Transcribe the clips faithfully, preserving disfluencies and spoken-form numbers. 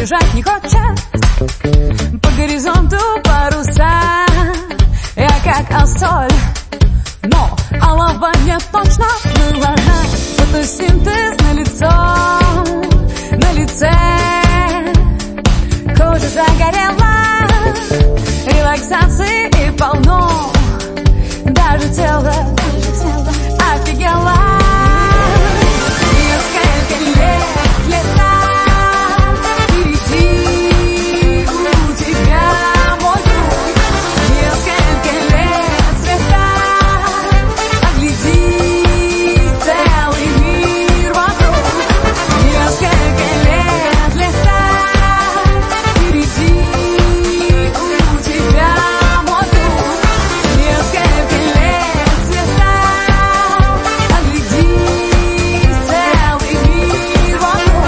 бежать не хочет. По горизонту паруса, я как осоль, но алова не точно была. Фотосинтез на лицо, на лице кожа загорела, релаксации и полно, даже тело офигело. Несколько лет летать впереди у тебя, мой друг. Несколько лет светать, огляди целый мир вокруг. Несколько лет летать впереди у тебя, мой друг. Несколько лет светать, огляди целый мир вокруг.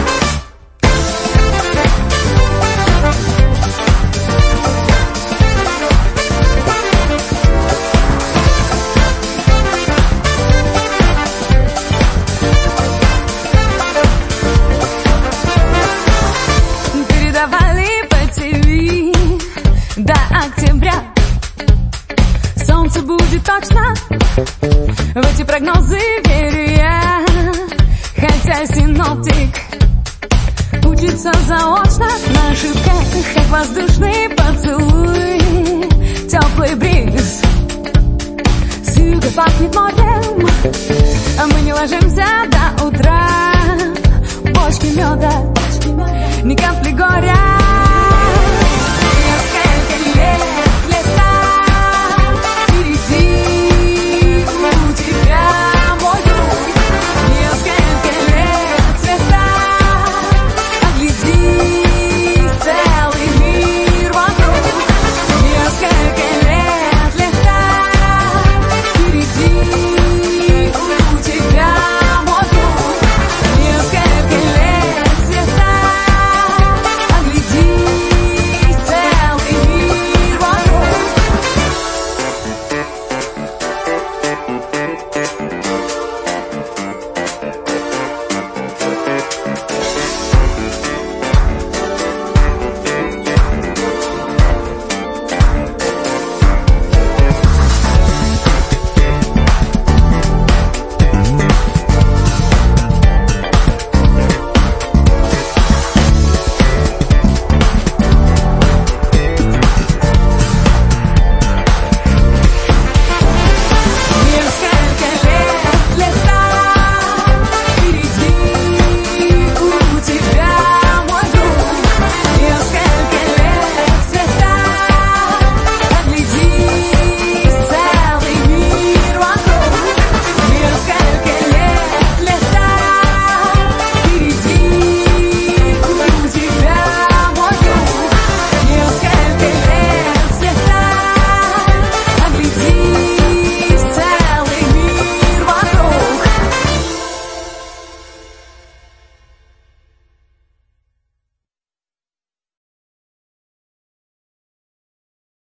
Передавали по ТВ до октября. Солнце будет точно, в эти прогнозы верю я. Хотя синоптик учится заочно на ошибках, как воздушный поцелуй, теплый бриз. С юга пахнет морем, а мы не ложимся до утра. Бочки меда, ни капли горя.